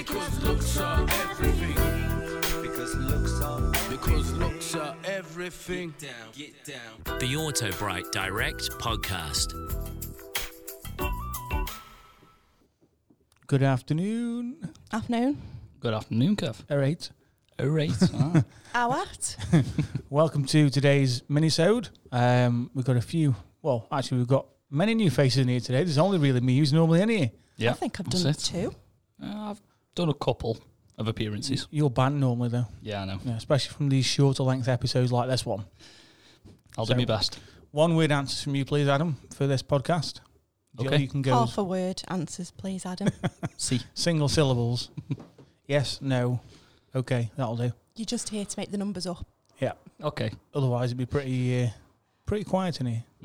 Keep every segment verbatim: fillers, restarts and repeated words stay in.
Because looks are everything. Because looks are Because looks are everything. Get down, get down. The Auto Bright Direct Podcast. Good afternoon. Afternoon. Good afternoon, Kev. All right. All right. Ah. How at? Welcome to today's mini-sode. Um, we've got a few, well, actually we've got many new faces in here today. There's only really me who's normally in here. Yeah, I think I've that's done it. two. Uh, I've done a couple of appearances. You're banned normally though, Yeah, I know. yeah, especially from these shorter length episodes like this one. I'll So- do my best. One word answers from you, please, Adam, for this podcast. Jill, Okay. you can go Half a word answers, please, Adam. See. single syllables. Yes, no, okay, that'll do. You're just here to make the numbers up. Yeah, Okay. otherwise it'd be pretty, uh, pretty quiet in here.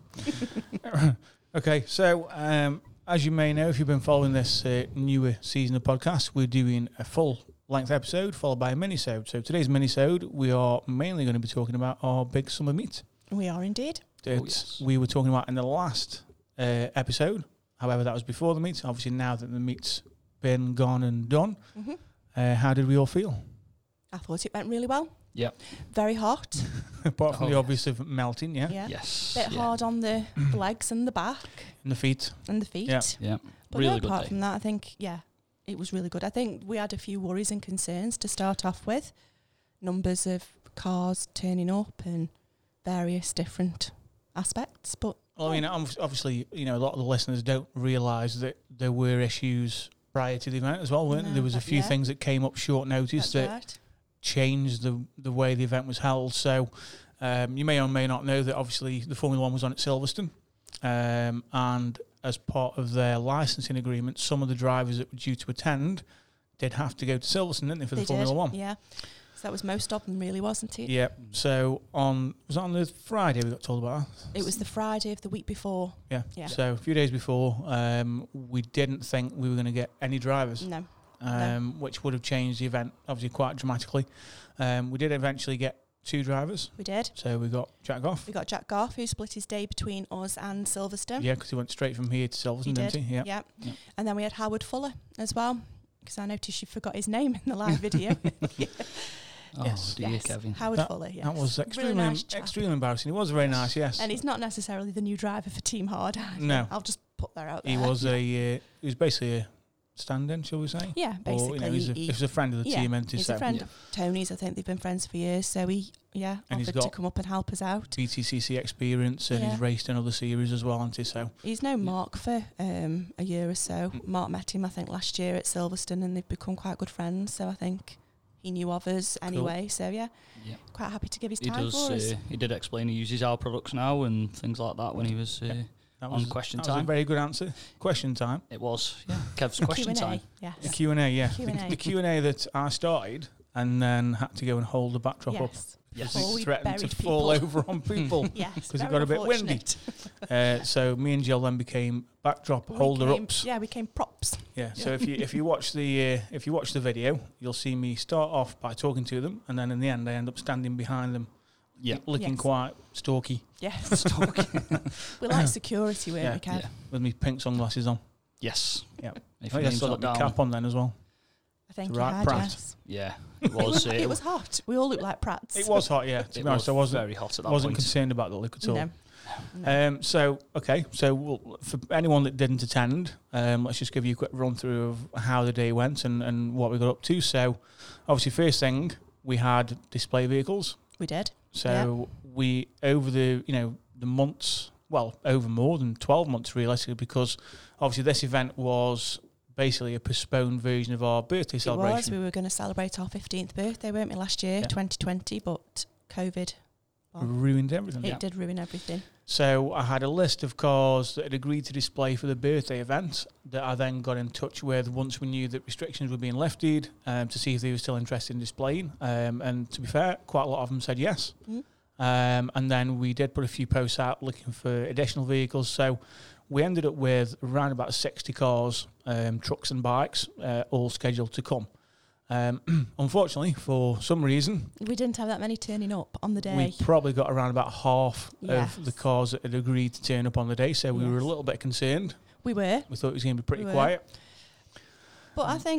Mm-hmm. Okay, so um, as you may know, if you've been following this uh, newer season of podcasts, we're doing a full length episode followed by a mini-sode. So today's mini-sode, we are mainly going to be talking about our big summer meet We are indeed. that Oh, yes. we were talking about in the last uh, episode. However, that was before the meet. Obviously, now that the meet's been gone and done, hmm uh, how did we all feel? I thought it went really well. Yep. Very hot. Apart from Oh, the yes. obvious of melting, yeah, Yeah. Yes. Bit yeah. hard on the legs and the back and the feet. and the feet. Yeah. Yeah. But really no, good apart day. from that, I think, yeah, it was really good. I think we had a few worries and concerns to start off with. Numbers of cars turning up and various different aspects. But Well, I mean, obv- obviously, you know, a lot of the listeners don't realise that there were issues prior to the event as well, weren't there? No, There was a that- few yeah. things that came up short notice that's that right. changed the the way the event was held. So um, you may or may not know that obviously the Formula One was on at Silverstone, um, and as part of their licensing agreement, some of the drivers that were due to attend did have to go to Silverstone, didn't they, for They the Formula did, One? yeah. So that was most of them, really, wasn't it? Yeah. So on was it on the Friday we got told about that? It was the Friday of the week before. Yeah. Yeah. So a few days before, um, we didn't think we were going to get any drivers. No. Um, which would have changed the event obviously quite dramatically. Um, we did eventually get two drivers, We did. so we got Jack Goff. We got Jack Goff, who split his day between us and Silverstone. Yeah, because he went straight from here to Silverstone, He didn't did. he? Yeah. Yeah. Yeah. And then we had Howard Fuller as well, because I noticed you forgot his name in the live video. Oh, Yes. dear, Yes. Kevin. Howard That- Fuller, yes. That was Really extremely, nice chap. extremely embarrassing. He was very nice, yes. And he's not necessarily the new driver for Team Hard. either. No. I'll just put that out there. he was a, uh, he was basically a stand-in, shall we say? Yeah, Or, basically. you know, he's a, he, he was a friend of the yeah, team, and he's so a friend Yeah. of Tony's. I think they've been friends for years. So he, yeah, And he's offered to got- come up and help us out. B T C C experience, and Yeah. he's raced in other series as well, hasn't he? So He's known Mark for um, a year or so. Mm. Mark met him, I think, last year at Silverstone, and they've become quite good friends. So I think he knew of us anyway. So yeah, Yeah. quite happy to give his He time does. for us. Uh, he did explain he uses our products now and things like that when he was. Uh, Yeah. that On was, question that was a time. very good answer. Question time. It was. Yeah. Kev's question Q and A, time. yes. The Q and A, yeah. Q The, and A. the Q and A that I started and then had to go and hold the backdrop up. Yes. Yes. Before It we threatened to buried fall people. over on people. Yes. 'Cause it very got a bit windy. unfortunate. uh, so me and Jill then became backdrop We holder came- ups. Yeah, we came props. Yeah. So if you if you watch the uh, if you watch the video, you'll see me start off by talking to them, and then in the end I end up standing behind them, Yeah. looking Yes. quite stalky Yes. we like security, weren't Yeah. we, Kev? Yeah. with me pink sunglasses on. Yes. Yeah. If I your think I name's still not got my down. cap on then as well. I think It's you right, had, Pratt. yes. Yeah. It was. Uh, It was hot. We all looked like Pratts. It was hot, yeah. To it be honest, I was wasn't very hot at that wasn't point. concerned about the look at all. No. No. Um, so, okay, so we'll, for anyone that didn't attend, um, let's just give you a quick run through of how the day went and, and what we got up to. So, obviously, first thing, we had display vehicles. We did. So, we, over the, you know, the months, well, over more than twelve months, realistically, because obviously this event was basically a postponed version of our birthday It was. celebration. We were going to celebrate our fifteenth birthday, weren't we, last year, Yeah. twenty twenty, but COVID, well, Ruined everything. it did ruin everything. So I had a list of cars that had agreed to display for the birthday event that I then got in touch with once we knew that restrictions were being lifted um, to see if they were still interested in displaying. Um, and to be fair, quite a lot of them said yes. Mm. Um, and then we did put a few posts out looking for additional vehicles. So we ended up with around about sixty cars, um, trucks and bikes, uh, all scheduled to come. Um, unfortunately, for some reason, We didn't have that many turning up on the day. we probably got around about half Yes. of the cars that had agreed to turn up on the day, so we were a Yes. little bit concerned. We were. We thought it was going to be pretty We were. quiet. But I think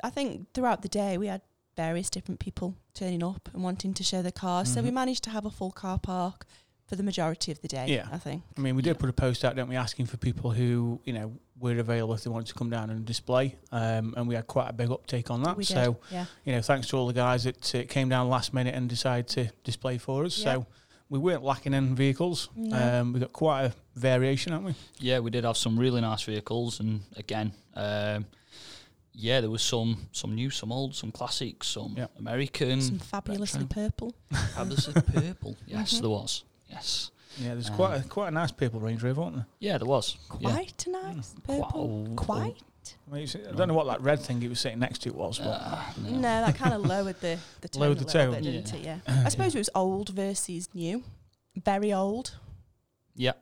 I think throughout the day we had various different people turning up and wanting to show their cars. Mm-hmm. So we managed to have a full car park for the majority of the day, yeah. I think. I mean, we did Yeah. put a post out, didn't we, asking for people who, you know, were available if they wanted to come down and display. Um, and we had quite a big uptake on that. We did, so, yeah. you know, thanks to all the guys that uh, came down last minute and decided to display for us. Yeah. So we weren't lacking in vehicles. No. Um, we got quite a variation, haven't we? Yeah, we did have some really nice vehicles, and again, um, yeah, there was some some new, some old, some classics, some Yeah. American, Some fabulously purple. fabulously purple. Yes, Mhm. there was. Yes, Yeah, there's Um, quite a, quite a nice purple Range Rover, wasn't there? yeah, there was. Yeah. Quite a nice purple. Quite- Quite. I, mean, it's, I don't know what that red thing he was sitting next to it was, but Uh, No, no. that kind of lowered the, the tone Lowered a the little tone. bit, didn't Yeah. it? Yeah. I suppose it was old versus new. Very old Yeah.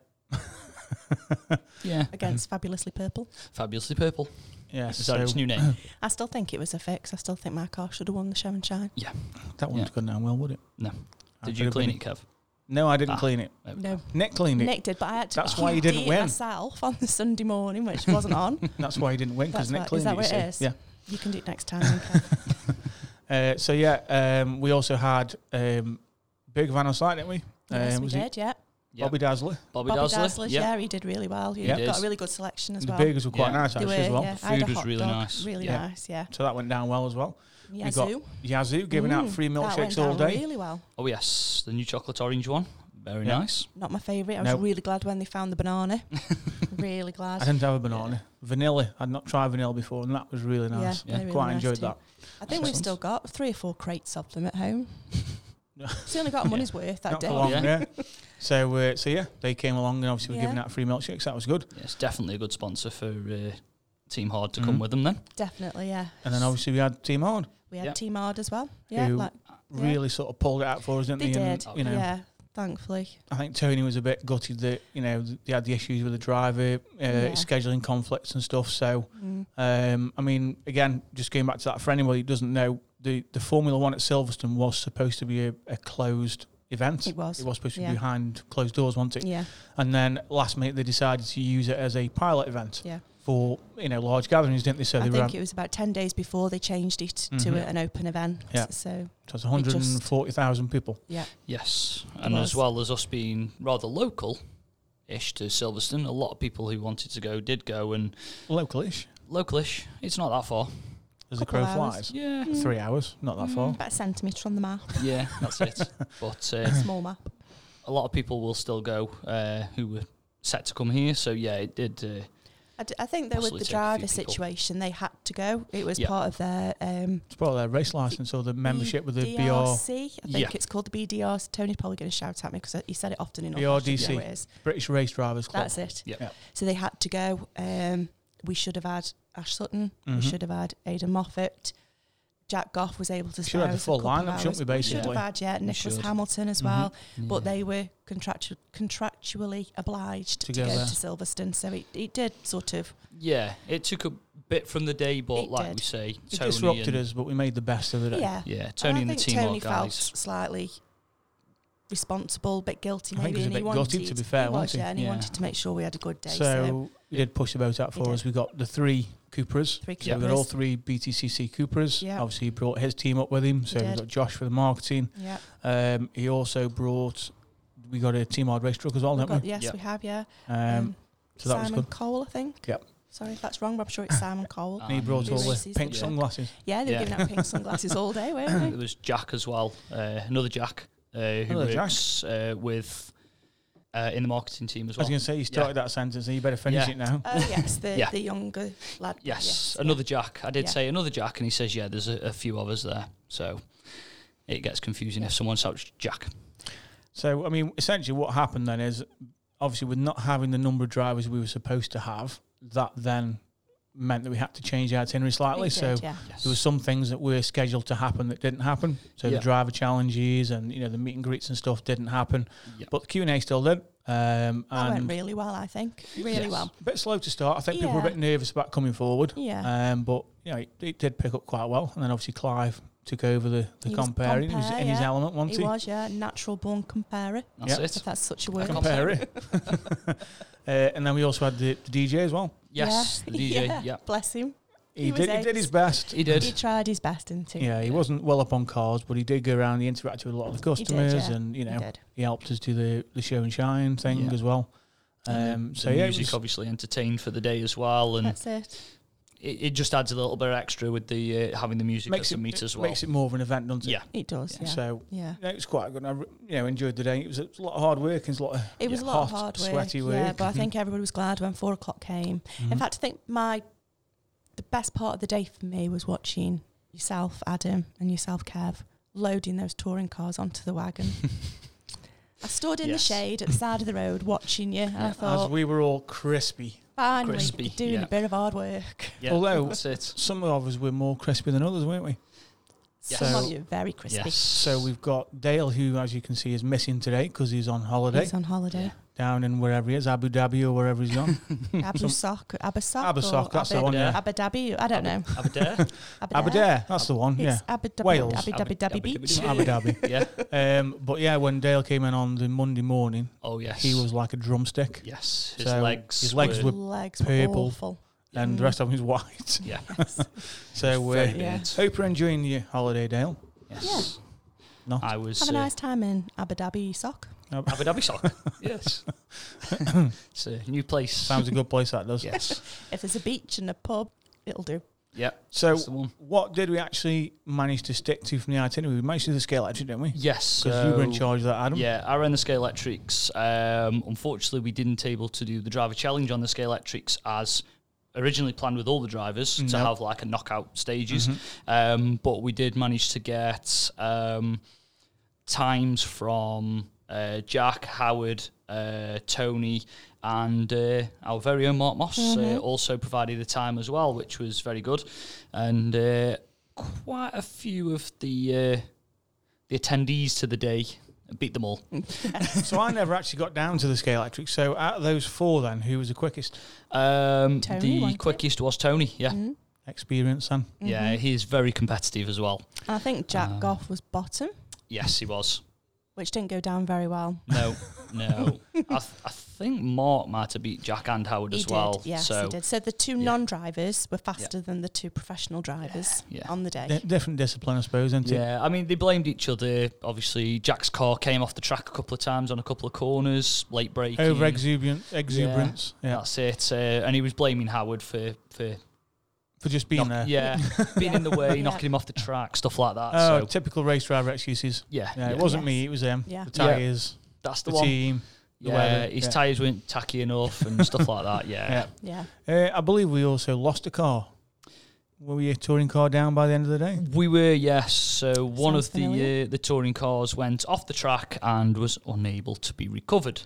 yeah. against fabulously purple. Fabulously purple. yeah, Is so that its new name? I still think it was a fix. I still think my car should have won the show and shine. that wouldn't have gone down well, would it? No. I Did could you have clean been- it, Kev? No, I didn't Ah. clean it. No, Nick cleaned it. Nick did, but I had to That's why you didn't Q D it win. myself on the Sunday morning, which wasn't on. That's why he didn't win, because That's Nick what- cleaned is that it. what you it see. is? You can do it next time. Okay. Yeah. Uh, so yeah, um, we also had um, Big Van on site, didn't we? Yes, um, we was did. Yeah. Yeah. Bobby Dazzler. Bobby, Bobby Dazzler. Dazzler's, yeah. yeah, he did really well. He Yeah. He got did. a really good selection as The well. burgers were quite Yeah. nice They actually were, as well. yeah. The I had a food was hot really dog, nice. Really Yeah. nice, yeah. So that went down well as well. Yazoo. We got Yazoo giving out Mm, free that went milkshakes down all day. really well. Oh, yes. The new chocolate orange one. Very Yeah. nice. Not my favourite. I was Nope. really glad when they found the banana. really glad. I didn't have a banana. Vanilla. I'd not tried vanilla before, and that was really nice. Yeah, they're really Quite nice enjoyed too. that. I think we've Excellent. still got three or four crates of them at home. So only got a money's worth that Not day. for long, Yeah. yeah. So, uh, so yeah, they came along and obviously we're Yeah. giving out free milkshakes. That was good. Yeah, it's definitely a good sponsor for uh, Team Hard to Mhm. come with them then. Definitely, yeah. And then obviously we had Team Hard, We had Yeah. Team Hard as well. Yeah, who like really sort of pulled it out for us, didn't they they? did. And, you know, Yeah, thankfully. I think Tony was a bit gutted that, you know, th- they had the issues with the driver, uh, Yeah. scheduling conflicts and stuff. So, Mm. um, I mean, again, just going back to that, for anybody who doesn't know, the, the Formula One at Silverstone was supposed to be a, a closed event. It was. It was supposed to Yeah. be behind closed doors, wasn't it? Yeah, And then last minute they decided to use it as a pilot event yeah. for, you know, large gatherings, didn't they? So I they think ran, it was about ten days before they changed it to Mhm. a, an open event. Yeah. So, so it's one hundred forty thousand people. yeah. Yes. And was. as well as us being rather local-ish to Silverstone, a lot of people who wanted to go did go, and Localish, localish, it's not that far. as the Couple crow of hours. flies. Yeah. Mm. Three hours, not that Mm, far. About a centimetre on the map. Yeah, that's it. But uh, Small map. a lot of people will still go uh, who were set to come here. So yeah, it did. Uh, I, d- I think though with Possibly the take a few driver people. situation, they had to go. It was Yeah. part of their um, It's part of their race license or the membership with the B B R, R C. I think Yeah. it's called the B D R. Tony's probably going to shout at me because he said it often enough. B R D C. I should know what it is. British Race Drivers Club. That's it. Yep. Yep. So they had to go. Um, we should have had Ash Sutton. Mhm. We should have had Aidan Moffat. Jack Goff was able to Should spare have the us a full couple of lineup, shouldn't hours. we, We should basically? have had, yeah, We Nicholas should. Hamilton as Mhm. well. But yeah. they were contractu- contractually obliged To to, go go there. to Silverstone. So it, it did sort of... Yeah, it took a bit from the day, but It like did. we say, It Tony disrupted and, us, but we made the best of it. Yeah. Yeah, Tony and, I the think team Tony are felt guys. slightly responsible, a bit guilty I think maybe. he was a and bit wanted, gutted, to be fair, he was, wasn't he? yeah, and he Yeah. wanted to make sure we had a good day. So, So, we did push the boat out He for did. us. We got the three Cupras. Three So we got all Cupras. three B T C C Cupras. Yeah. Obviously, he brought his team up with him. So we did. got Josh for the marketing. yeah. Um, he also brought. We got a Team Hard race truck as well, We've didn't got- we? yes, Yep. we have, yeah. Um, so that was Simon good. Cole, I think. Yep. Sorry if that's wrong, but I'm sure it's Simon Cole. And he brought Um, all the races, pink yeah. sunglasses. Yeah, they were Yeah. giving out pink sunglasses all day, weren't There they? was Jack as well, uh, another Jack, uh, who Another Jack. works uh, with uh, in the marketing team as I was well. going to say, you started that sentence, and you better finish Yeah. it now. Oh, yes, the, Yeah. the younger lad. Yes, yeah. another Jack. I did Yeah. say another Jack, and he says, yeah, there's a, a few of us there. So it gets confusing if someone shouts Jack. So, I mean, essentially what happened then is, obviously, with not having the number of drivers we were supposed to have, that then meant that we had to change the itinerary slightly. We so did, yeah. Yes. there were some things that were scheduled to happen that didn't happen. So Yeah. the driver challenges and, you know, the meet and greets and stuff didn't happen. Yep. But the Q and A still did. Um, That went and really well, I think. Really Yes. well. a bit slow to start. I think people were a Yeah. bit nervous about coming forward. Yeah. Um, but, you know, it, it did pick up quite well. And then obviously Clive took over the, the He was comparing. He was compare, in his yeah. element, wasn't He he? was, yeah, natural born comparer, That's Yeah. it. if that's such a word. Compare it. uh, and then we also had the, the D J as well. Yes, Yeah. the D J. Yeah. Yeah. Bless him. he, He was did, he did ace. his best. He did. He tried his best, didn't he? Yeah, he wasn't well up on cars, but he did go around. He interacted with a lot of the customers, yeah. and you know, He he, did. helped us do the, the show and shine thing Yeah. as well. And Um, the so yeah, it music was, obviously entertained for the day as well, and That's it. it, it just adds a little bit extra with the uh, having the music makes at the it, meet it as well. makes it more of an event, doesn't it? Yeah. It does, yeah. So yeah. yeah, it was quite good. I re- you know enjoyed the day. It was a, it was a lot of hard work and a lot of It was yeah, a lot hot, of hard work, sweaty work. yeah, but I think everybody was glad when four o'clock came. Mhm. In fact, I think my the best part of the day for me was watching yourself, Adam, and yourself, Kev, loading those touring cars onto the wagon. I stood in Yes. the shade at the side of the road watching you, and I as thought, we were all crispy. finally, Crispy, you're doing yeah. a bit of hard work. Yeah, Although- that's it. Some of us were more crispy than others, weren't we? Yes. Some of So- you are very crispy. Yes. So we've got Dale, who, as you can see, is missing today because he's on holiday He's on holiday. down in wherever he is, Abu Dhabi or wherever he's gone. Abu Sok, Abu Sok, Abasok, or that's the Abu, one, yeah. Abu Dhabi, I don't know. Aberdare. Abu Abu Dhabi, that's the one, yeah. It's Abu Dhabi, Wales. Abu Dhabi, Abu Dhabi Dhabi, Beach. Dhabi. Abu Dhabi. Yeah. Um, but yeah, when Dale came in on the Monday morning, Oh yes. he was like a drumstick, Yes. His So legs. his legs were. were- Legs were purple. awful. and the Mm. rest of him was white. Yeah. So uh, Very Yeah. weird. hope you're enjoying your holiday, Dale. Yes. No, I was. Have a uh, nice time in Abu Dhabi, Sock. Abu Dhabi sock. Yes. It's a new place. sounds a good place. That does. Yes. If there's a beach and a pub, it'll do. Yeah. So, That's the one. what did we actually manage to stick to from the itinerary? We managed to do the scale actually, didn't we? Yes. Because you were in so- charge of that, Adam. Yeah, I ran the Scale Electrics. Um, unfortunately, we didn't able to do the driver challenge on the Scale Electrics as originally planned with all the drivers to No. have like a knockout stages. Mhm. Um, but we did manage to get um, times from uh, Jack, Howard, uh, Tony, and uh, our very own Mark Moss Mhm. uh, also provided a time as well, which was very good. And uh, quite a few of the uh, the attendees to the day beat them all. So I never actually got down to the scale electric. So out of those four, then who was the quickest? Um, Tony, the wasn't it? quickest was Tony. Yeah, Mhm. Experience, then. yeah, Mhm. he's very competitive as well. And I think Jack Um, Goff was bottom, Yes, he was. which didn't go down very well. No, no. I, th- I think Mark might have beat Jack and Howard He as well. did, yes, so he did. So the two yeah. non-drivers were faster than the two professional drivers Yeah. on the day. D- different discipline, I suppose, isn't it? yeah, I mean they blamed each other. Obviously, Jack's car came off the track a couple of times on a couple of corners, late braking. Over exuberant, exuberance. Yeah. That's it. Uh, and he was blaming Howard for for For just being there. knock- yeah being in the way, Yeah. knocking him off the track, stuff like that. Oh, so typical race driver excuses. yeah, Yeah, yeah, it wasn't Yes. me, it was them. Yeah. The tyres, that's the, the, one. team. the Yeah, weather, his yeah. tyres weren't tacky enough and stuff like that. Yeah. Yeah. Yeah. Uh, I believe we also lost a car. Were we a touring car down by the end of the day? We were, yes. So one Sounds of the familiar. uh, the touring cars went off the track and was unable to be recovered.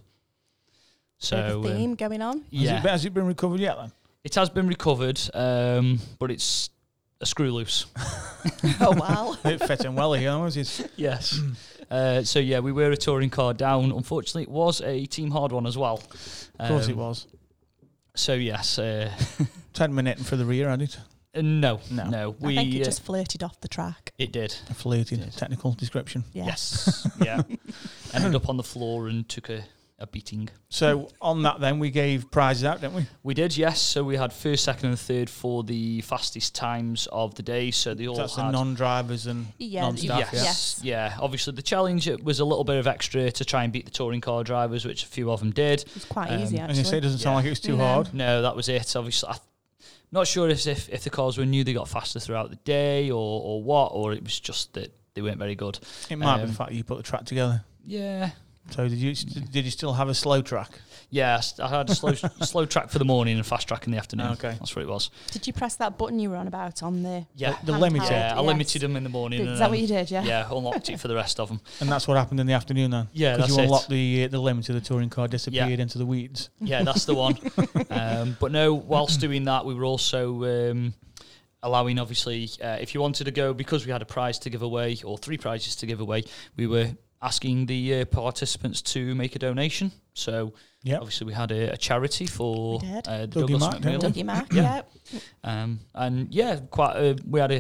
So So the um, theme going on. Has, yeah, it, been- has it been recovered yet then? it has been recovered, um, but it's a screw loose. Oh wow. It fit in well here, was it? Yes. uh, so yeah, we were a touring car down. Unfortunately, it was a team hard one as well. Of course it Um, was. So yes, uh, ten minute for the rear, had it? uh, no, No. no, I we think it uh, just flirted off the track. it did. A flated Did. technical description. Yeah. Yes, yeah. Ended up on the floor and took a, a beating. So on that then, we gave prizes out, didn't we? We did, yes. So we had first, second, and third for the fastest times of the day. So they all That's the had. non-drivers and Yeah, non-staff. yes, Yeah. yes. yeah. Obviously, the challenge it was a little bit of extra to try and beat the touring car drivers, which a few of them did. It was quite Um, easy And you say it actually. doesn't sound Yeah. like it was too No. hard. No, that was it. Obviously, I'm not sure if, if if the cars were new, they got faster throughout the day, or or what, or it was just that they weren't very good. It might be Um, the fact that you put the track together. Yeah. So did you did you still have a slow track? Yes, I had a slow slow track for the morning and fast track in the afternoon. Okay. That's what it was. Did you press that button you were on about on the? Yeah, The handheld? limiter. yeah. I Yes. limited them in the morning. Is and that what then- you did? Yeah. Yeah, unlocked it for the rest of them. And that's what happened in the afternoon then? Yeah, Because that's you it. unlocked the uh, the limiter, the touring car disappeared into the weeds. Yeah, that's the one. Um, but no, whilst doing that, we were also um, allowing, obviously, uh, if you wanted to go, because we had a prize to give away, or three prizes to give away, we were asking the uh, participants to make a donation. So Yeah. obviously we had a, a charity for We did. uh, the Dougie Douglas Mack, didn't Macmillan. Dougie Mack. Yeah. Yeah. Um, and yeah, quite. A, we had a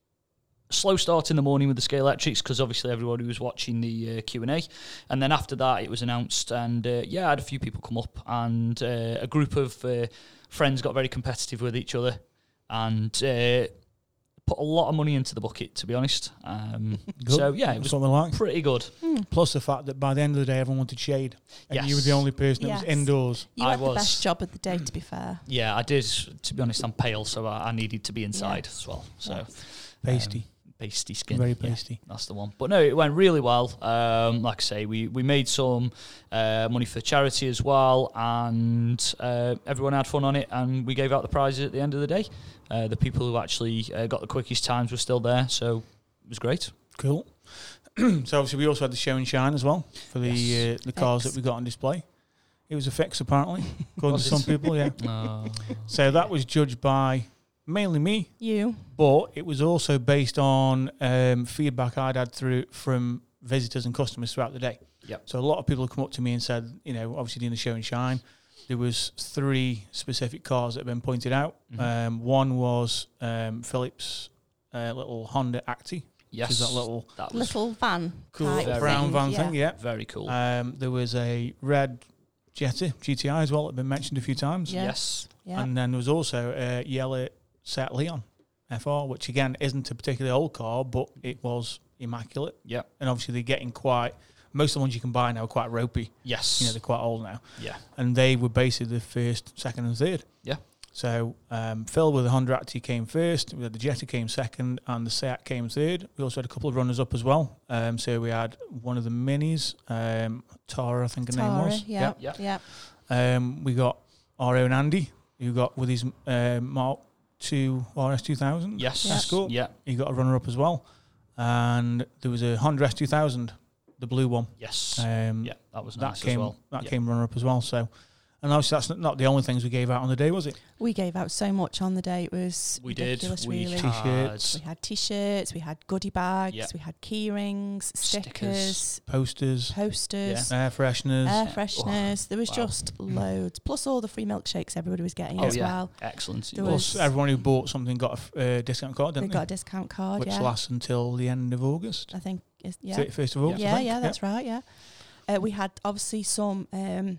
slow start in the morning with the Scale Electrics because obviously everybody was watching the uh, Q and A, and then after that it was announced, and uh, yeah, I had a few people come up, and uh, a group of uh, friends got very competitive with each other, and uh, put a lot of money into the bucket, to be honest. Um, Good. so yeah, it That's was what we like. pretty good. Plus the fact that by the end of the day, everyone wanted shade, and Yes. you were the only person that Yes. was indoors. You I had the was. best job of the day, to be fair. Yeah, I did. To be honest, I'm pale, so I, I needed to be inside as well. So Yes. Pasty, um, pasty skin, very yeah. pasty. That's the one. But no, it went really well. Um, like I say, we, we made some uh, money for charity as well, and uh, everyone had fun on it, and we gave out the prizes at the end of the day. Uh, the people who actually uh, got the quickest times were still there, so it was great. Cool. So obviously we also had the show and shine as well for the Yes. uh, the cars Fix. that we got on display. It was a fix apparently, according Was to some it? people. Yeah. Uh, So that was judged by mainly me, You. but it was also based on um, feedback I'd had through from visitors and customers throughout the day. Yep. So a lot of people have come up to me and said, you know, obviously doing the show and shine, there was three specific cars that have been pointed out. Mhm. Um, one was um, Phillips' uh, little Honda Acti, yes, which is that little that was Little van. cool type Very brown thing, van yeah. thing. Yeah. very cool. Um, there was a red Jetta G T I as well that had been mentioned a few times. Yeah. Yes, Yeah. And then there was also a yellow Seat Leon F R, which again isn't a particularly old car, but it was immaculate. yeah, And obviously they're getting quite, most of the ones you can buy now are quite ropey. yes, You know, they're quite old now. yeah, And they were basically the first, second and third. Yeah. So um, Phil with the Honda Acti came first, we had the Jetta came second, and the Seat came third. We also had a couple of runners up as well. Um, so we had one of the Minis, um, Tara I think her name Tara, was. yeah. Yeah. Yeah. Um, we got our own Andy, who got with his uh, Mark two R S two thousand. yes, Escort. yeah, He got a runner-up as well. And there was a Honda S two thousand, the blue one. yes, Um, yeah. That was that nice came as well. that yeah. came runner-up as well. So, and obviously that's not the only things we gave out on the day, was it? We gave out so much on the day. It was We did. ridiculous, We really. had T-shirts. We had T-shirts, we had goodie bags, Yeah. we had key rings, Stickers. stickers, Posters, posters, air fresheners. air Yeah. fresheners. There was Wow. just loads. Plus all the free milkshakes everybody was getting Oh, as yeah. well. Excellent. There Plus, was- everyone who bought something got a f- uh, discount card, They didn't got they? a discount card, Which yeah. lasts until the end of August. I think, is, yeah. thirty-first of August, I Yeah, think. yeah, that's right, yeah. Uh, we had obviously some um,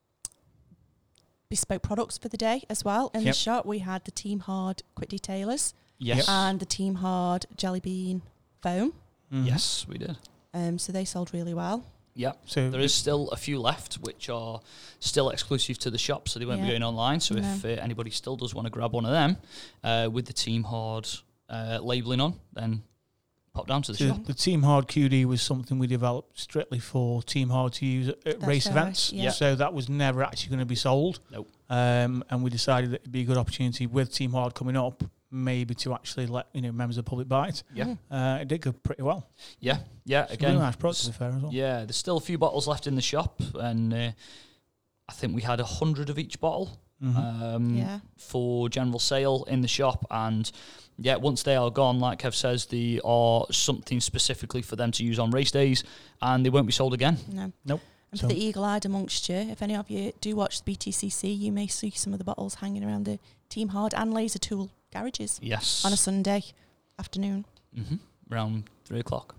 bespoke products for the day as well. In Yep. the shop, we had the Team Hard Quick Detailers Yes. and the Team Hard Jelly Bean Foam. Mhm. Yes, we did. Um, so they sold really well. Yeah. So There is still a few left, which are still exclusive to the shop, so they won't be Yeah. going online. So if No. uh, anybody still does want to grab one of them uh, with the Team Hard uh, labelling on, then pop down to the the, shop. the Team Hard Q D was something we developed strictly for Team Hard to use at, at That's race right, events. yeah. So that was never actually going to be sold. Nope. Um, and we decided that it'd be a good opportunity with Team Hard coming up, maybe to actually let you know members of the public buy it. Yeah. Mm. Uh, it did go pretty well. Yeah, yeah. It's a Again, really nice product to be fair as well. yeah. There's still a few bottles left in the shop, and uh, I think we had a hundred of each bottle Mhm. um, Yeah. for general sale in the shop. And yeah, once they are gone, like Kev says, they are something specifically for them to use on race days, and they won't be sold again. No. Nope. And So- for the eagle-eyed amongst you, if any of you do watch the B T C C, you may see some of the bottles hanging around the Team Hard and Laser Tool garages Yes. on a Sunday afternoon. hmm Around three o'clock.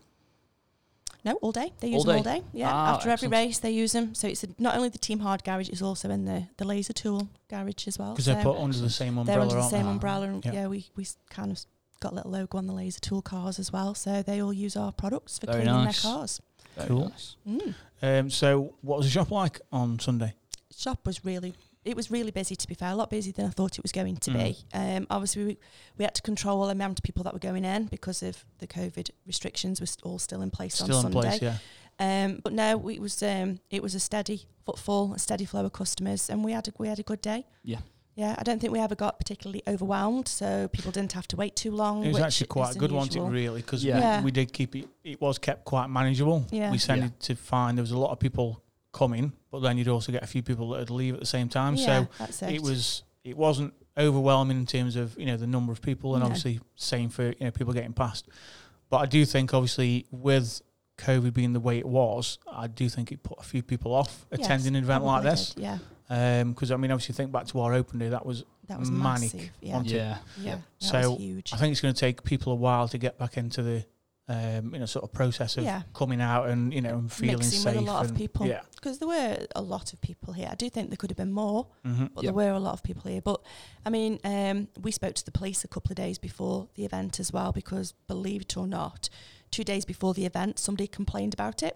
No, all day. They All use them all day? day. Yeah, Ah, after every excellent. race they use them. So it's a, not only the Team Hard garage, it's also in the, the Laser Tool garage as well. Because So they're put under the same umbrella, they're under the aren't same they? umbrella. And Yeah. yeah, we, we s- kind of got a little logo on the Laser Tool cars as well. So they all use our products for Very cleaning nice. their cars. Very Cool. nice. Mm. Um, so what was the shop like on Sunday? Shop was really, it was really busy, to be fair, a lot busier than I thought it was going to Mm. be. Um, obviously, we, we had to control the amount of people that were going in because of the COVID restrictions were st- all still in place Still on in Sunday. place, yeah. Um, but no, we- it was um, it was a steady footfall, a steady flow of customers, and we had a, we had a good day. Yeah. Yeah, I don't think we ever got particularly overwhelmed, so people didn't have to wait too long. It was which actually quite is a good one, unusual. really, because Yeah. we, Yeah. we did keep it. It was kept quite manageable. Yeah. We Yeah. tended to find there was a lot of people coming, but then you'd also get a few people that would leave at the same time. Yeah, so that's it was it wasn't overwhelming in terms of you know the number of people, and No. obviously same for you know people getting past. But I do think obviously with COVID being the way it was, I do think it put a few people off Yes, attending an event like probably this. did, Yeah, Because I mean, obviously think back to our open day, that was that was manic massive. Yeah, on- Yeah. yeah, that So, was huge. I think it's going to take people a while to get back into the um, you know, sort of process of Yeah. coming out and, you know, and feeling Mixing safe. with a lot of and- people. Yeah. Because there were a lot of people here. I do think there could have been more, Mm-hmm. but Yep. there were a lot of people here. But, I mean, um, we spoke to the police a couple of days before the event as well, because, believe it or not, two days before the event, somebody complained about it.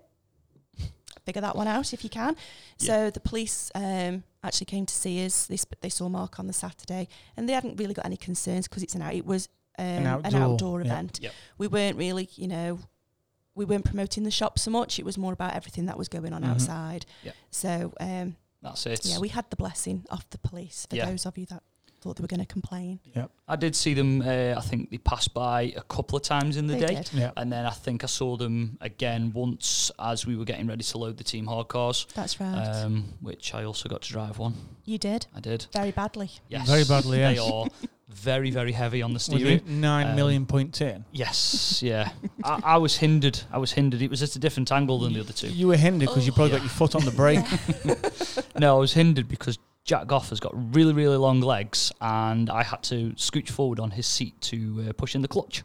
Figure that one out if you can. Yeah. So the police um, actually came to see us. They sp- they saw Mark on the Saturday, and they hadn't really got any concerns because it's an out. It was um, an outdoor, outdoor, yeah. event. Yep. We weren't really, you know, we weren't promoting the shop so much. It was more about everything that was going on Mhm. outside. Yep. So um, That's it. yeah, we had the blessing of the police for Yeah. those of you that thought they were going to complain. I did see them. Uh, I think they passed by a couple of times in the They day. did. Yeah. And then I think I saw them again once as we were getting ready to load the team hard cars, That's right. um, which I also got to drive one. You did I did. very badly. Yes. Very badly, They yes. are very, very heavy on the Was steering. it nine Um, million point ten? Yes, yeah. I, I was hindered. I was hindered. It was at a different angle than the other two. You were hindered because you probably Yeah. got your foot on the brake. No, I was hindered because Jack Goff has got really, really long legs, and I had to scooch forward on his seat to uh, push in the clutch.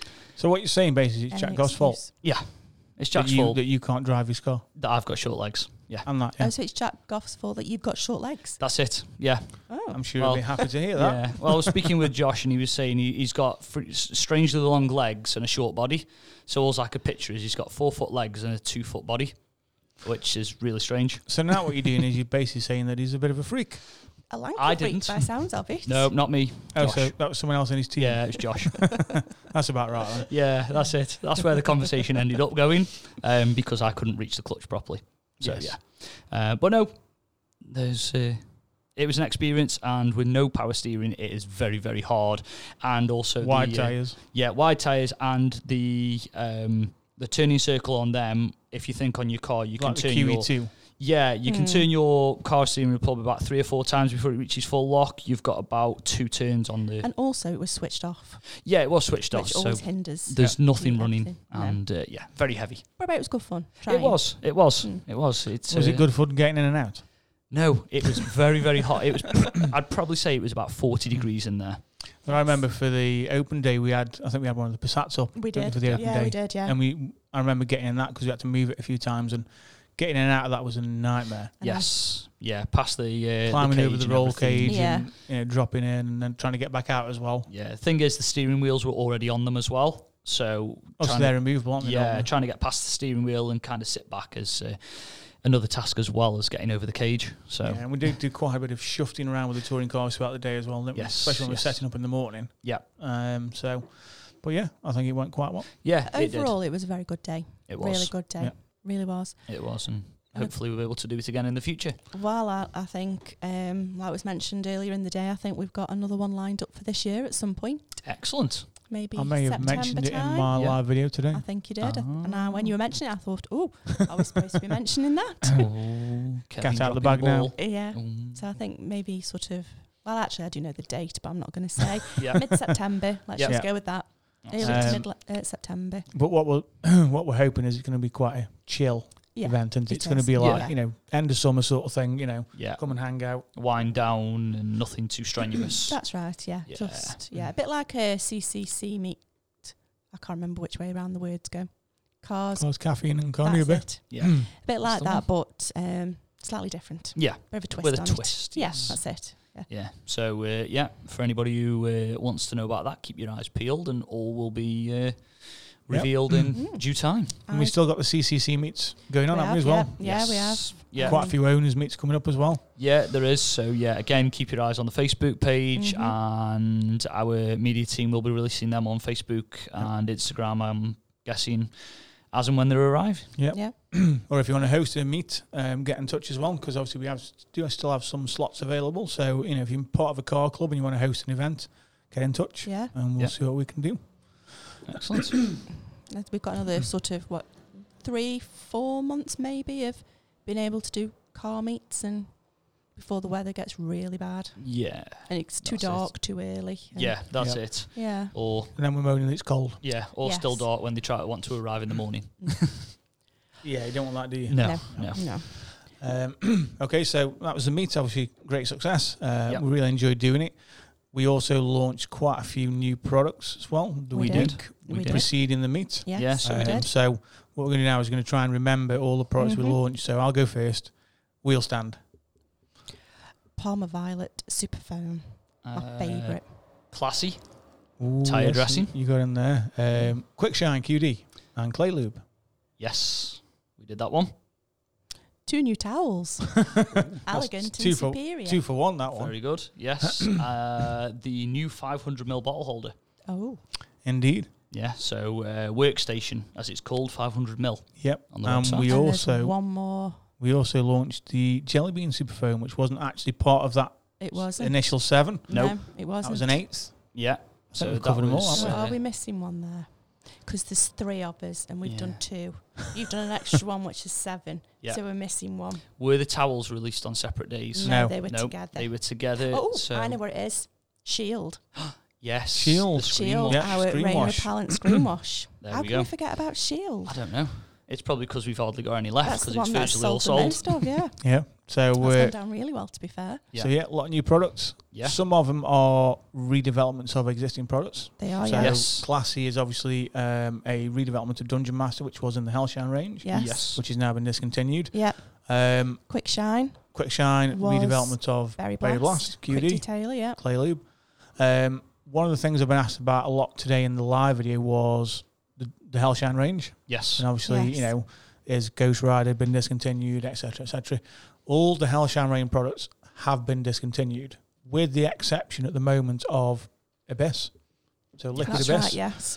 So what you're saying basically is Any Jack Goff's fault excuse. Yeah, it's that Jack's you, fault that you can't drive his car. that I've got short legs. Yeah, And that, yeah. Oh, so it's Jack Goff's fault that you've got short legs. that's it. Yeah, Oh, I'm sure Well, he'll be happy to hear that. yeah. Well, I was speaking with Josh, and he was saying he, he's got fr- strangely long legs and a short body. So all I could picture is he's got four foot legs and a two foot body, which is really strange. So now what you're doing is you're basically saying that he's a bit of a freak. a lanky I freak didn't. by sounds of it. No, not me. Oh, Josh. so that was someone else in his team. Yeah, it was Josh. That's about right then. Yeah, that's it. That's where the conversation ended up going, um, because I couldn't reach the clutch properly. So Yes. yeah, uh, but no, there's. Uh, it was an experience, and with no power steering, it is very, very hard. And also Wide the, uh, tyres. yeah, wide tires, and the um, the turning circle on them. If you think on your car, you Like can the turn Q E your two. yeah, you can Mm. turn your car steering wheel probably about three or four times before it reaches full lock. You've got about two turns on the. And also, it was switched off, yeah, it was switched off, which so always hinders. there's nothing Yeah. running, No. and uh, yeah, very heavy. But it was good fun. It Trying. was, it was, Mm. it was. It's, Was uh, it good fun getting in and out? No, it was very, very hot. It was. pr- I'd probably say it was about forty degrees in there. But I remember for the open day we had, I think we had one of the Passats up. We didn't did. For the open Yeah, day. we did. Yeah. And we, I remember getting in that because we had to move it a few times, and getting in and out of that was a nightmare. I know. Yes, yeah, past the uh, Climbing the over cage the and roll everything. cage Yeah. and you know, dropping in and then trying to get back out as well. Yeah, the thing is, the steering wheels were already on them as well, so Oh, so trying they're to- removable, aren't they? yeah, normally? trying to get past the steering wheel and kind of sit back is uh, another task as well as getting over the cage. So Yeah, and we did do quite a bit of shufting around with the touring cars throughout the day as well, didn't we? Yes, Especially when yes. we were setting up in the morning. yeah, Um, so, but yeah, I think it went quite well. yeah, it did. Overall, it was a very good day. It was. Really good day. Yeah. Really was. It was, and And hopefully we'll be able to do it again in the future. Well, I, I think, um, like was mentioned earlier in the day, I think we've got another one lined up for this year at some point. Excellent. Maybe I may have September mentioned it time. in my Yeah. live video today. I think you did. Ah. And I, when you were mentioning it, I thought, oh, I was supposed to be mentioning that. Oh, Kevin Cat out the dropping bag now. ball. Yeah. Mm. So I think maybe sort of, well, actually, I do know the date, but I'm not going to say. Yeah. Mid-September. Let's Yeah. just go with that. Early That's to it. Um, mid uh, September. But what we're what we're hoping is it's going to be quite a chill Yeah. event, and it it's going to is. be like Yeah. you know end of summer sort of thing. You know, Yeah, come and hang out. wind down and nothing too strenuous. That's right, yeah. Yeah. Just, yeah. A bit like a C C C meet. I can't remember which way around the words go. Cars. Cause caffeine and cardio a That's bit. it. yeah, A bit like the that, but um, slightly different. yeah, Bit of a twist with a on twist. it. Yeah, yes. that's it. Yeah. Yeah. So uh, yeah, for anybody who uh, wants to know about that, keep your eyes peeled, and all will be uh, revealed in Mhm. due time. And we I- still got the C C C meets going on, we haven't we, as have, well? Yeah, yeah we have. Yes. Yeah. Quite a few owners meets coming up as well. Yeah, there is. So yeah, again, keep your eyes on the Facebook page, Mhm. and our media team will be releasing them on Facebook and Instagram. I'm guessing as and when they arrive. Yeah. Yeah. Or if you want to host a meet, um, get in touch as well, because obviously we have do still have some slots available. So you know, if you're part of a car club and you want to host an event, get in touch, Yeah. and we'll Yeah. see what we can do. Excellent. And We've got another sort of, what, three, four months maybe of being able to do car meets and before the weather gets really bad. Yeah. And it's too That's it. dark, too early. and- Yeah, that's Yeah. it. Yeah. Or And then we're moaning that it's cold. yeah, or still Yes. dark when they try to want to arrive in the morning. Yeah, you don't want that, do you? No, No. no. No. Um, okay, so that was the meet. Obviously, great success. Uh, Yep. We really enjoyed doing it. We also launched quite a few new products as well. The We week did. We did. preceding the meet. Yes, Yes, we we Um, did. so what we're going to do now is going to try and remember all the products Mhm. we launched. So I'll go first. Wheel stand. Palmer Violet Superfoam, my Uh, favourite. Classy. Ooh, Tyre yes, dressing. You got in there. Um, Quick Shine Q D and Clay Lube. Yes, we did that one. Two new towels. Elegant two and for- superior. Two for one, that one. Very good. Yes. uh, the new five hundred milliliter bottle holder. Oh, Indeed. Yeah, so uh, workstation, as it's called, five hundred milliliters. Yep. On the and website. we and there's also one more. we also launched the Jelly Bean Superfoam, which wasn't actually part of that It wasn't. initial seven. Nope. No, it wasn't. That was an eighth. Yeah. So So we've that covered them all, was, So haven't uh, are we missing one there? Because there's three of us and we've Yeah. done two. You've done an extra one, which is seven. Yeah. So we're missing one. Were the towels released on separate days? No. they were Nope, together. They were together. oh, so I know where it is. Shield. Yes. Shield. the screen Shield, wash. Yeah, our screen rain wash. repellent screen wash. There How we can go. we forget about Shield? I don't know. It's probably because we've hardly got any left That's because the it's one that's virtually all sold the sold. most of, yeah. Yeah. So That's we're gone down really well, to be fair. Yeah. so yeah, a lot of new products. Yeah. Some of them are redevelopments of existing products. They are, so yeah. Yes. Classy is obviously um, a redevelopment of Dungeon Master, which was in the Hellshine range, Yes. Yes. which has now been discontinued. Yeah. Um, Quick Shine. Quick Shine Was redevelopment of Very Berry Blast. Blast Q Quick D, Detailer, yeah. Clay Lube. Um, one of the things I've been asked about a lot today in the live video was the, the Hellshine range, Yes. and obviously Yes. you know is Ghost Rider been discontinued, et cetera, et cetera. All the Hellshine range products have been discontinued, with the exception at the moment of Abyss. So Liquid That's Abyss. right, yes.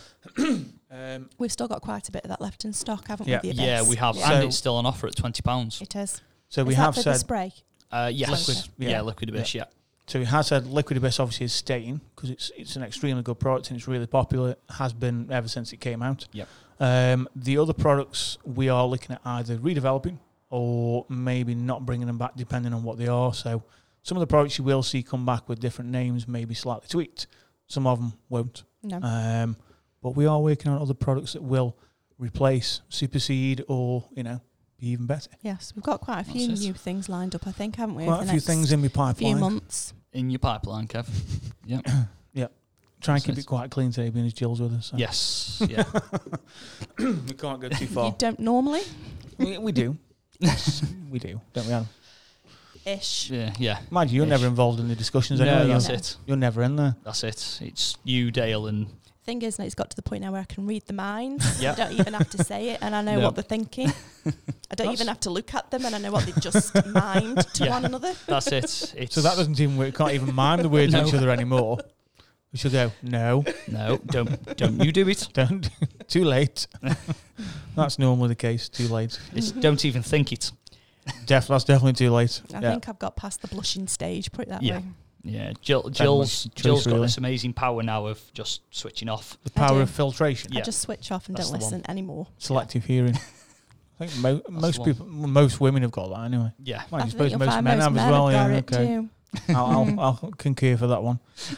Um, We've still got quite a bit of that left in stock, haven't Yeah. we? The Abyss? Yeah, we have. Yeah. And So- it's still on offer at twenty pounds. It is. so Is we that have for the said. spray? Uh, yes. Liquid, yeah. yeah. Liquid Abyss, yeah. So we have said Liquid Abyss obviously is staying because it's it's an extremely good product and it's really popular. Has been ever since it came out. Yep. Um, the other products we are looking at either redeveloping or maybe not bringing them back, depending on what they are. So some of the products you will see come back with different names, maybe slightly tweaked. Some of them won't. No. Um, but we are working on other products that will replace, supersede, or you know, be even better. Yes, we've got quite a few That's it. new things lined up, I think, haven't we? Quite over a the few next things in my few pipeline. months. In your pipeline, Kev. Yeah. Try and That's keep it. it quite clean today, being as Jill's with us. So. Yes. Yeah. we can't go too You far. don't normally? we, we do. we do, don't we, Adam? Ish. yeah. Yeah. Mind you, you're Ish. never involved in the discussions No, anyway. that's You're, it. you're never in there. That's it. It's you, Dale, and Thing is, it's got to the point now where I can read the mind. Yeah. I don't even have to say it, and I know No. what they're thinking. I don't That's- even have to look at them, and I know what they just mind to Yeah. one another. that's it. It's So that doesn't even work. Can't even mime the words No. to each other anymore. We should go, no, No, don't don't you do it. don't. Too late. That's normally the case. Too late. It's don't even think it. Def, that's definitely too late. I yeah. think I've got past the blushing stage, put it that Yeah. way. Yeah, Jill, much Jill's choice, Jill's got really. this amazing power now of just switching off. The I power do. of filtration. Yeah. I just switch off and That's don't the one. listen anymore. Selective hearing. I think mo- most the one. people, most women have got that anyway. Yeah, Well, I, I suppose think most you'll find men most have men as well. have got Yeah, it okay. too. I'll, I'll, I'll concur for that one.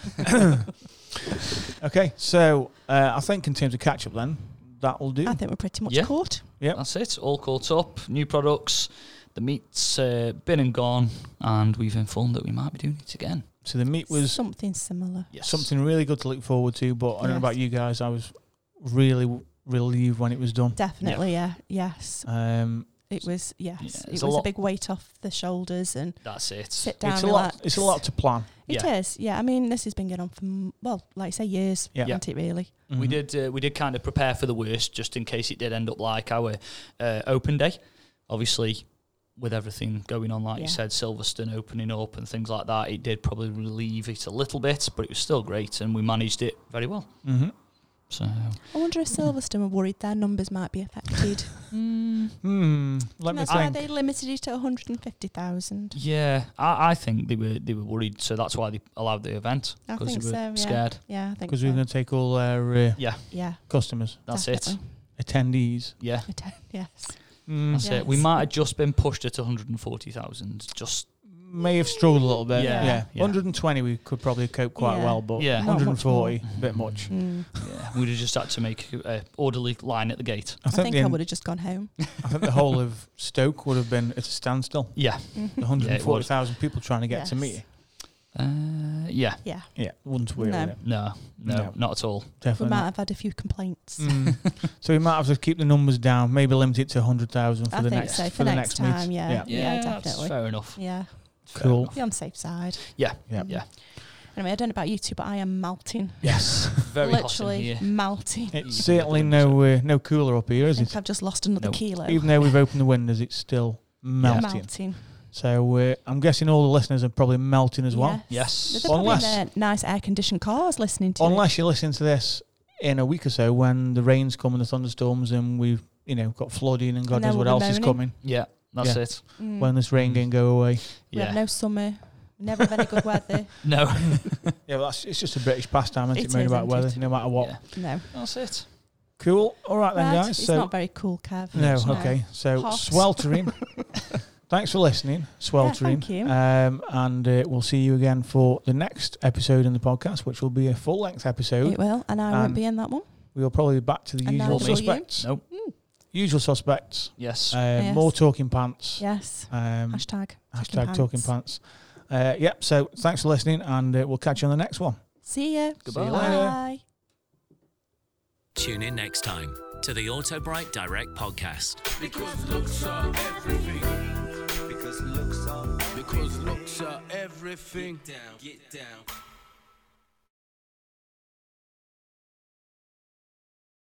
Okay, so uh, I think in terms of catch up, then that will do. I think we're pretty much Yeah. caught. Yep. that's it. All caught up. New products. The meat's uh, been and gone, and we've informed that we might be doing it again. So the meet was Something similar. Yes. something really good to look forward to. But I don't know Yes. about you guys. I was really w- relieved when it was done. Definitely, yeah. Yes. Um, It was, yes. Yeah, it it's a was a, lot- big weight off the shoulders and That's it. sit down, it's a relax. lot. It's a lot to plan. It Yeah. is, yeah. I mean, this has been going on for, m- well, like I say, years, Yeah. hasn't it, really? We Mhm. did uh, we did kind of prepare for the worst, just in case it did end up like our uh, open day. Obviously, with everything going on, like Yeah. you said, Silverstone opening up and things like that, it did probably relieve it a little bit, but it was still great, and we managed it very well. Mhm. So, I wonder if Silverstone were worried their numbers might be affected. mm, Hmm. Let And me that's why think. they limited it to one hundred fifty thousand. yeah, I, I think they were they were worried, so that's why they allowed the event I because think they were so, yeah. scared. Yeah, I think Because so. we're going to take all our uh, Yeah, Yeah, customers, that's it. definitely. attendees. Yeah, It- yes. Mm. that's it. We Yes. might have just been pushed at one hundred forty thousand. Just May have struggled a little bit. Yeah, Yeah. yeah. one hundred twenty we could probably cope quite Yeah. well, but Yeah. Not one much hundred forty, more. a bit much. Mm. yeah, we'd have just had to make an orderly line at the gate. I I think, think the, I would have just gone home. I think the whole of Stoke would have been at a standstill. Yeah, Mhm. one hundred forty thousand people trying to get to Yes. meet you. uh, Yeah. Yeah. Yeah, wouldn't worry No. with it. No, no, No. not at all. We Definitely might not. have had a few complaints. Mm. So we might have to keep the numbers down, maybe limit it to one hundred thousand for I the think next so. for, For the next next time, meet. yeah. Yeah, definitely. that's fair enough. Yeah. Fair Cool. enough. Be on the safe side. Yeah, Yeah. yeah. Anyway, I don't know about you two, but I am melting. Yes, very hot in Literally here. melting. It's You certainly can no uh, no cooler up here, I is think it? I've just lost another No. kilo. Even though we've opened the windows, it's still melting. melting. So uh, I'm guessing all the listeners are probably melting as well. Yes. They're probably Unless- in their nice air-conditioned cars listening to it. Unless you're listening to this in a week or so when the rain's come and the thunderstorms and we've, you know, got flooding and God And knows then what we'll else be is moaning. coming. Yeah, that's Yeah. it. Mm. When this rain can go away. We Yeah. have no summer. We never have any good weather. No. Yeah, well, that's, it's just a British pastime, isn't it? It Moaning is, about isn't weather, it? no matter what. Yeah, No. that's it. Cool. All right then, Right, guys. It's So not very cool, Kev. no, okay. So Hot. sweltering. Thanks for listening. Sweltering. thank you. Um, and uh, we'll see you again for the next episode in the podcast, which will be a full length episode. It will, and I Um, won't be in that one. We'll probably be back to the And usual neither will you. suspects. Nope. Usual suspects. Yes. Uh, Yes. More talking pants. Yes. Um, Hashtag. hashtag talking pants. Uh, yep. So thanks for listening, and uh, we'll catch you on the next one. See ya. Goodbye. See you later. Bye. Tune in next time to the AutoBright Direct podcast. Because looks are everything. Because looks are. Because looks are everything. Get down. Get down.